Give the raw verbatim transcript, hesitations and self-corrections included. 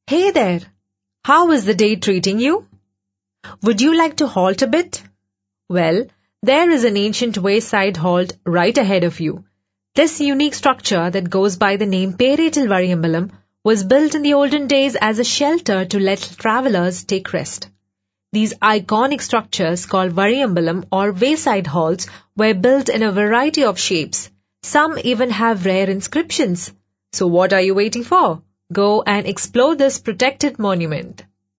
Hey there! How is the day treating you? Would you like to halt a bit? Well, there is an ancient wayside halt right ahead of you. This unique structure that goes by the name Peratal Variambalam was built in the olden days as a shelter to let travelers take rest. These iconic structures called Variambalam or wayside halts were built in a variety of shapes. Some even have rare inscriptions. So what are you waiting for? Go and explore this protected monument.